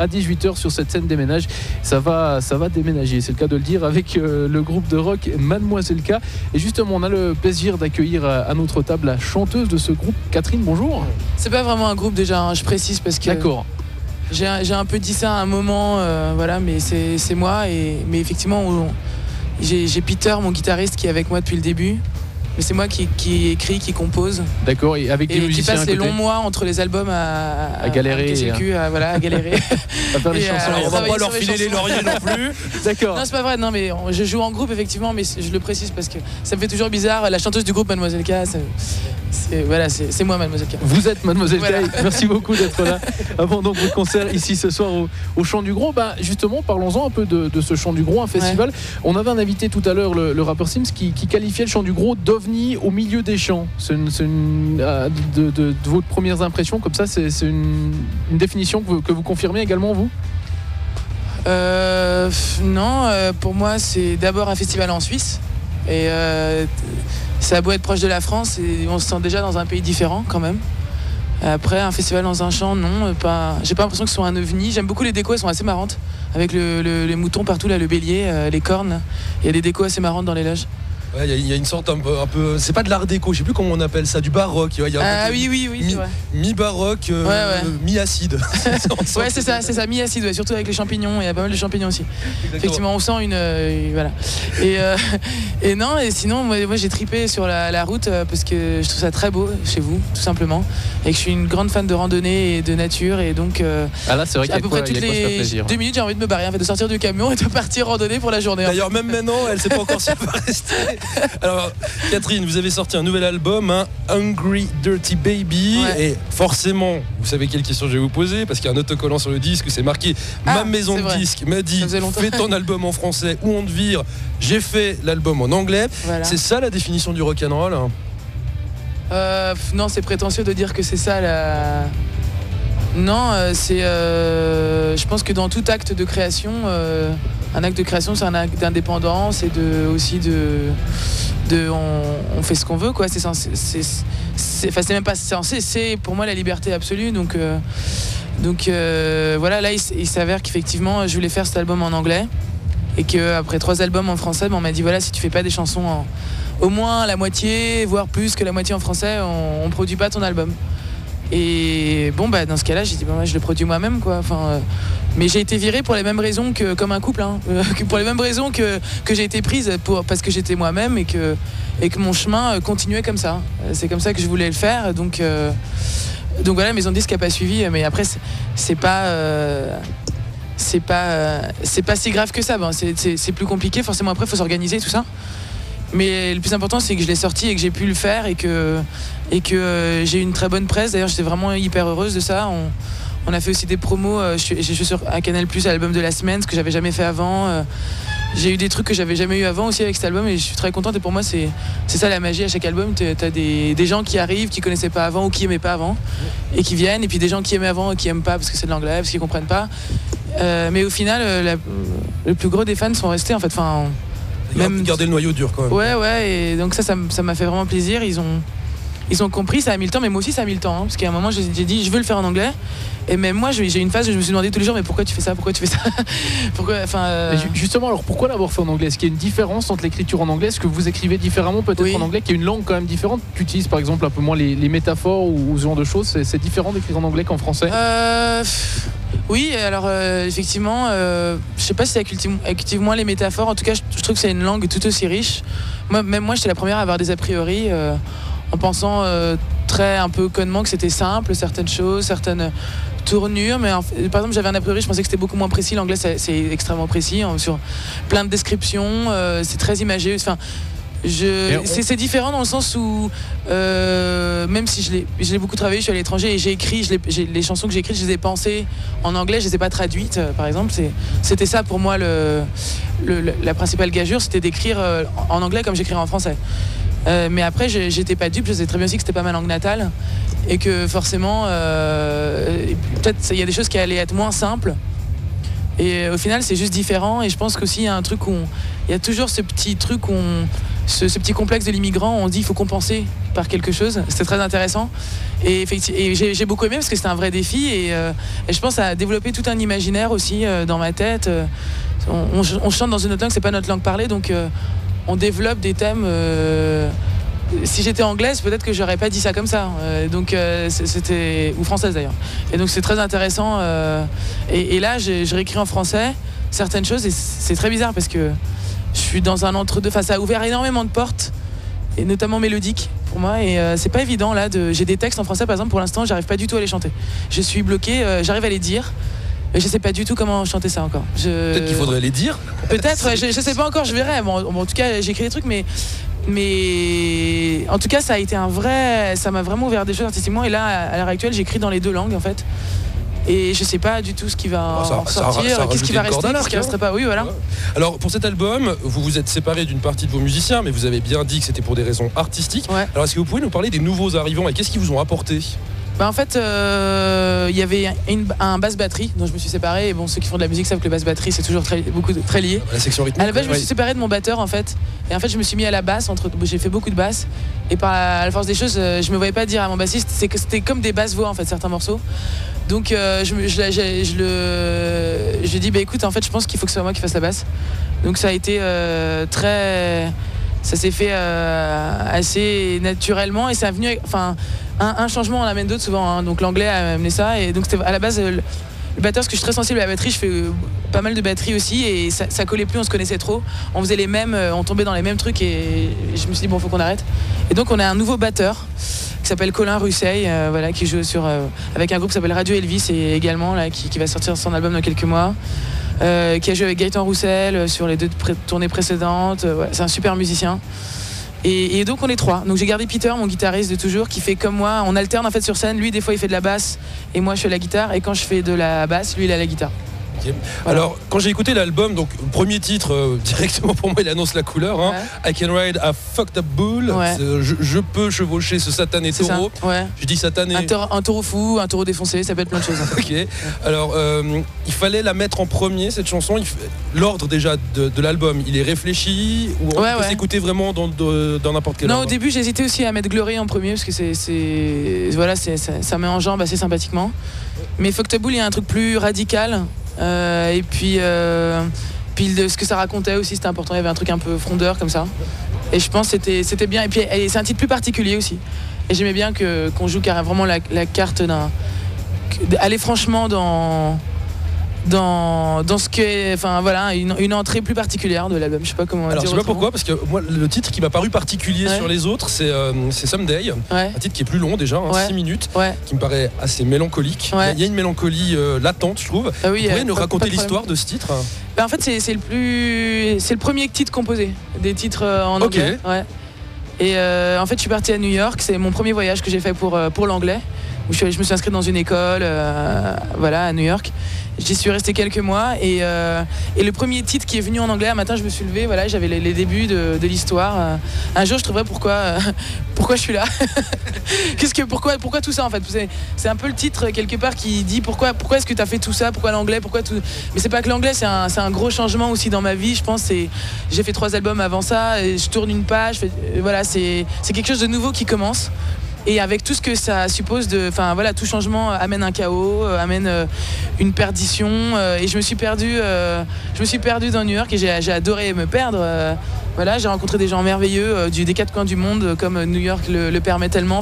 à 18h sur cette scène des ménages. Ça va déménager, c'est le cas de le dire, avec le groupe de rock Mademoiselle K. Et justement, on a le plaisir d'accueillir à notre table la chanteuse de ce groupe, Catherine. Bonjour. C'est pas vraiment un groupe déjà, hein, je précise parce que d'accord. J'ai un peu dit ça à un moment, voilà, mais c'est moi. Mais effectivement, j'ai Peter, mon guitariste, qui est avec moi depuis le début. Mais c'est moi qui écrit, qui compose. D'accord, et avec des musiciens qui passe les longs mois entre les albums à galérer. À casser le cul, à galérer. À faire des chansons. On va pas leur filer les lauriers non plus. D'accord. Non, c'est pas vrai, non, mais je joue en groupe effectivement, mais je le précise parce que ça me fait toujours bizarre. La chanteuse du groupe Mademoiselle K, c'est moi Mademoiselle K. Vous êtes Mademoiselle K, voilà. Merci beaucoup d'être là. Avant donc votre concert ici ce soir au Chant du Gros. Justement, parlons-en un peu de ce Chant du Gros, un festival. Ouais. On avait un invité tout à l'heure, le rappeur Sims, qui qualifiait le Chant du Gros d'ovni au milieu des champs. C'est de vos premières impressions, comme ça, c'est une définition que vous confirmez également, vous ? Non, pour moi, c'est d'abord un festival en Suisse. Et ça a beau être proche de la France, et on se sent déjà dans un pays différent quand même. Après, un festival dans un champ, non, pas. J'ai pas l'impression que ce soit un ovni. J'aime beaucoup les décos, elles sont assez marrantes. Avec les moutons partout, là, le bélier, les cornes. Il y a des décos assez marrantes dans les loges. Ouais, il y a une sorte un peu, c'est pas de l'art déco, je sais plus comment on appelle ça, du baroque. Il y a oui, c'est vrai. Mi-baroque, mi-acide. Ouais, c'est ça, mi-acide, ouais, surtout avec les champignons. Il y a pas mal de champignons aussi. Exactement. Effectivement, on sent voilà. Et non, et sinon, moi j'ai tripé sur la route parce que je trouve ça très beau chez vous, tout simplement, et que je suis une grande fan de randonnée et de nature, et donc là, c'est vrai à peu près toutes les 2 minutes, j'ai envie de me barrer, de sortir du camion et de partir randonner pour la journée. D'ailleurs, même maintenant, elle sait pas encore si elle va rester. Alors Catherine, vous avez sorti un nouvel album, Hungry Dirty Baby, et forcément vous savez quelle question je vais vous poser, parce qu'il y a un autocollant sur le disque où c'est marqué ma maison de disque m'a dit fais ton album en français ou on te vire. J'ai fait l'album en anglais. Voilà. C'est ça la définition du rock'n'roll? Non, c'est prétentieux de dire que c'est ça la... Non, je pense que dans tout acte de création, un acte de création, c'est un acte d'indépendance et on fait ce qu'on veut, quoi. C'est censé, c'est même pas censé, c'est pour moi la liberté absolue. Donc voilà, là il s'avère qu'effectivement je voulais faire cet album en anglais, et qu'après 3 albums en français, on m'a dit voilà, si tu fais pas des chansons au moins la moitié, voire plus que la moitié en français, on produit pas ton album. Et dans ce cas-là, j'ai dit moi je le produis moi-même, quoi. Mais j'ai été virée pour les mêmes raisons que comme un couple, pour les mêmes raisons que j'ai été prise parce que j'étais moi-même et que mon chemin continuait comme ça. C'est comme ça que je voulais le faire. Donc voilà, maison de disque n'a pas suivi, mais après c'est pas si grave que ça. C'est plus compliqué. Forcément après, il faut s'organiser tout ça. Mais le plus important, c'est que je l'ai sorti et que j'ai pu le faire et que j'ai eu une très bonne presse. D'ailleurs, j'étais vraiment hyper heureuse de ça. On a fait aussi des promos. Je suis sur un Canal+, à l'album de la semaine, ce que j'avais jamais fait avant. J'ai eu des trucs que j'avais jamais eu avant aussi avec cet album, et je suis très contente. Et pour moi, c'est ça la magie à chaque album. T'as des gens qui arrivent, qui connaissaient pas avant ou qui aimaient pas avant, et qui viennent. Et puis des gens qui aimaient avant et qui aiment pas parce que c'est de l'anglais, parce qu'ils comprennent pas. Mais au final, le plus gros des fans sont restés, en fait. Même garder le noyau dur quand même. Ouais, et donc ça m'a fait vraiment plaisir. Ils ont compris, ça a mis le temps, mais moi aussi ça a mis le temps, parce qu'à un moment j'ai dit je veux le faire en anglais, et même moi j'ai une phase où je me suis demandé tous les jours mais pourquoi tu fais ça Justement, alors pourquoi l'avoir fait en anglais? Est-ce qu'il y a une différence entre l'écriture en anglais? Est-ce que vous écrivez différemment peut-être en anglais, qu'il y a une langue quand même différente? Tu utilises par exemple un peu moins les métaphores ou ce genre de choses? C'est différent d'écrire en anglais qu'en français? Oui, alors effectivement, je sais pas si ça active moins les métaphores. En tout cas, je trouve que c'est une langue tout aussi riche. Même moi, j'étais la première à avoir des a priori, en pensant très un peu connement que c'était simple, certaines choses, certaines tournures. Mais par exemple, j'avais un a priori, je pensais que c'était beaucoup moins précis. L'anglais, c'est extrêmement précis, sur plein de descriptions. C'est très imagé. C'est différent dans le sens où même si je l'ai beaucoup travaillé, je suis à l'étranger et j'ai écrit, les chansons que j'ai écrites, je les ai pensées en anglais, je les ai pas traduites, par exemple. C'était ça pour moi la principale gageure, c'était d'écrire en anglais comme j'écrirais en français. Mais après, j'étais pas dupe, je sais très bien aussi que c'était pas ma langue natale et que forcément, peut-être il y a des choses qui allaient être moins simples. Et au final, c'est juste différent. Et je pense qu'aussi, il y a un truc où il y a toujours ce petit truc où ce petit complexe de l'immigrant, on dit il faut compenser par quelque chose. C'était très intéressant. Et j'ai beaucoup aimé parce que c'était un vrai défi. Et je pense à développer tout un imaginaire aussi dans ma tête. On chante dans une autre langue, c'est pas notre langue parlée, donc on développe des thèmes. Si j'étais anglaise, peut-être que j'aurais pas dit ça comme ça. Donc c'était ou française d'ailleurs. Et donc c'est très intéressant. Et là, je réécris en français certaines choses et c'est très bizarre parce que je suis dans un entre-deux. Enfin, ça a ouvert énormément de portes, et notamment mélodiques pour moi. Et c'est pas évident là. J'ai des textes en français par exemple. Pour l'instant, j'arrive pas du tout à les chanter. Je suis bloquée. J'arrive à les dire. Mais je sais pas du tout comment chanter ça encore. Peut-être qu'il faudrait les dire. Peut-être. Je sais pas encore. Je verrai. Bon, en tout cas, j'écris des trucs, mais en tout cas, ça a été ça m'a vraiment ouvert des choses artistiquement. Et là, à l'heure actuelle, j'écris dans les deux langues en fait. Et je sais pas du tout ce qui va sortir, qu'est-ce qui va rester, qu'est-ce qui resterait pas. Oui, voilà. Alors pour cet album, vous vous êtes séparé d'une partie de vos musiciens, mais vous avez bien dit que c'était pour des raisons artistiques. Ouais. Alors est-ce que vous pouvez nous parler des nouveaux arrivants et qu'est-ce qu'ils vous ont apporté ? En fait, il y avait un basse batterie dont je me suis séparé. Et bon, ceux qui font de la musique savent que le basse batterie c'est toujours très lié. La section rythmique. À la base, je me suis séparé de mon batteur en fait. Et en fait, je me suis mis à la basse. J'ai fait beaucoup de basses. Et à la force des choses, je me voyais pas dire à mon bassiste, c'était comme des basses voix en fait certains morceaux. Donc je lui ai dit écoute, en fait, je pense qu'il faut que ce soit moi qui fasse la basse. Donc ça a été ça s'est fait assez naturellement et ça a venu. Un changement en amène d'autres souvent, hein. Donc l'anglais a amené ça et donc c'était à la base le batteur, parce que je suis très sensible à la batterie, je fais pas mal de batterie aussi et ça collait plus, on se connaissait trop, on faisait les mêmes, on tombait dans les mêmes trucs et je me suis dit bon, faut qu'on arrête. Et donc on a un nouveau batteur qui s'appelle Colin Russeil, qui joue avec un groupe qui s'appelle Radio Elvis et également là, qui va sortir son album dans quelques mois. Qui a joué avec Gaëtan Roussel sur les 2 tournées précédentes. C'est un super musicien. Et donc on est 3. Donc j'ai gardé Peter, mon guitariste de toujours, qui fait comme moi. On alterne en fait sur scène. Lui des fois il fait de la basse et moi je fais la guitare. Et quand je fais de la basse, lui il a la guitare. Okay. Voilà. Alors quand j'ai écouté l'album, donc le premier titre directement pour moi il annonce la couleur. Hein. I can ride a fucked up bull. Ouais. Je peux chevaucher ce satané taureau. Ouais. Je dis satané. Un taureau fou, un taureau défoncé, ça peut être plein de choses. Ok. Alors il fallait la mettre en premier cette chanson. L'ordre déjà de l'album, il est réfléchi ou on peut s'écouter vraiment dans n'importe quel ordre. Non, au début j'hésitais aussi à mettre Glory en premier parce que ça met en jambe assez sympathiquement. Mais Fucked Up Bull, il y a un truc plus radical. Et puis ce que ça racontait aussi, c'était important. Il y avait un truc un peu frondeur comme ça. Et je pense que c'était bien. Et puis c'est un titre plus particulier aussi. Et j'aimais bien qu'on joue carrément vraiment la carte aller franchement dans ce que une entrée plus particulière de l'album. Je sais pas comment alors dire. Je sais pas pourquoi, parce que moi le titre qui m'a paru particulier sur les autres, c'est Someday, un titre qui est plus long déjà, 6 minutes, qui me paraît assez mélancolique. Il y a une mélancolie latente, je trouve. Vous pourriez nous raconter l'histoire de ce titre? En fait c'est le premier titre composé des titres en anglais. Et en fait je suis partie à New York, c'est mon premier voyage que j'ai fait pour l'anglais, où je me suis inscrite dans une école à New York. J'y suis restée quelques mois et le premier titre qui est venu en anglais, un matin je me suis levée, j'avais les débuts de l'histoire. Un jour je trouverais pourquoi je suis là. Pourquoi tout ça en fait. C'est un peu le titre quelque part qui dit pourquoi est-ce que tu as fait tout ça, pourquoi l'anglais, mais c'est pas que l'anglais, c'est un gros changement aussi dans ma vie, je pense. J'ai fait 3 albums avant ça, et je tourne une page, c'est quelque chose de nouveau qui commence. Et avec tout ce que ça suppose tout changement amène un chaos, amène une perdition. Et je me suis perdu dans New York et j'ai adoré me perdre. J'ai rencontré des gens merveilleux des 4 coins du monde, comme New York le permet tellement.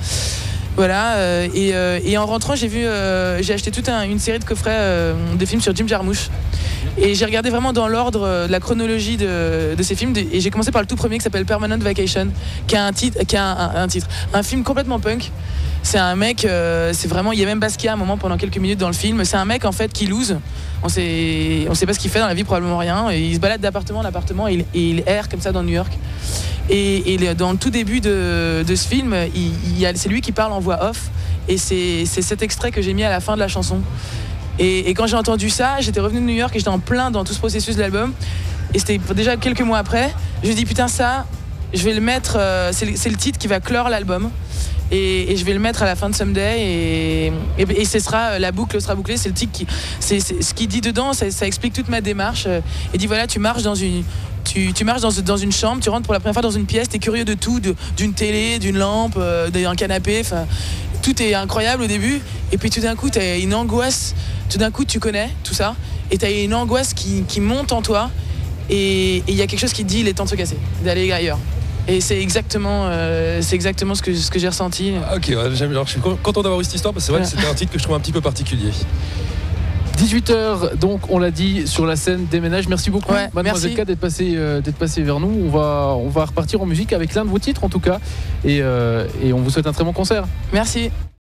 Et en rentrant, j'ai acheté toute une série de coffrets de films sur Jim Jarmusch. Et j'ai regardé vraiment dans l'ordre de la chronologie de ces films et j'ai commencé par le tout premier qui s'appelle Permanent Vacation, qui a un film complètement punk. C'est un mec, il y a même Basquiat à un moment pendant quelques minutes dans le film. C'est un mec en fait qui lose. On sait pas ce qu'il fait dans la vie, probablement rien. Et il se balade d'appartement en appartement et il erre comme ça dans New York. Et dans le tout début de ce film, c'est lui qui parle en voix off. Et c'est cet extrait que j'ai mis à la fin de la chanson. Et quand j'ai entendu ça, j'étais revenu de New York et j'étais en plein dans tout ce processus de l'album. Et c'était déjà quelques mois après. Je me suis dit putain, ça, je vais le mettre. C'est le titre qui va clore l'album. Et je vais le mettre à la fin de Someday et ce sera, la boucle sera bouclée. C'est le titre ce qu'il dit dedans, ça explique toute ma démarche. Il dit voilà, tu marches dans Tu marches dans une chambre, tu rentres pour la première fois dans une pièce, tu es curieux de tout, d'une télé, d'une lampe, d'un canapé, tout est incroyable au début, et puis tout d'un coup tu as une angoisse, tout d'un coup tu connais tout ça, et tu as une angoisse qui monte en toi, et il y a quelque chose qui te dit il est temps de se casser, d'aller ailleurs. Et c'est exactement ce que j'ai ressenti. Ok, alors, je suis content d'avoir eu cette histoire, parce que c'est vrai que c'était un titre que je trouve un petit peu particulier. 18h, donc on l'a dit, sur la scène des ménages. Merci beaucoup, Mademoiselle K, d'être passée vers nous. On va repartir en musique avec l'un de vos titres en tout cas, et on vous souhaite un très bon concert. Merci.